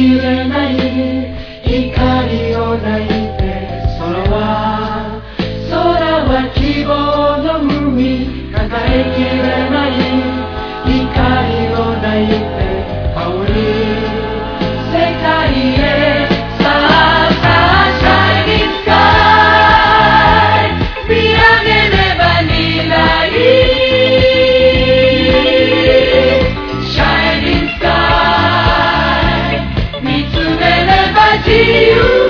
きれない光を抱いて空は希望の海抱えきれない光を抱いて青い世界へさあさあ Shining Sky 見上げれば未来Shining Sky 見つめれば自由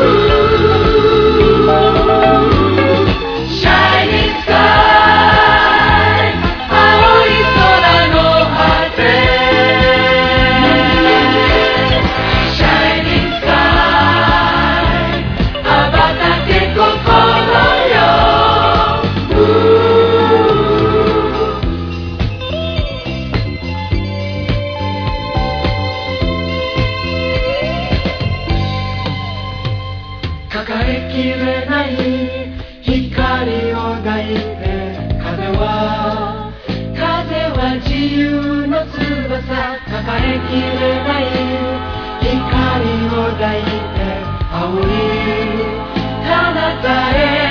抱えきれない光を抱いて風は自由の翼抱えきれない光を抱いて青い彼方へ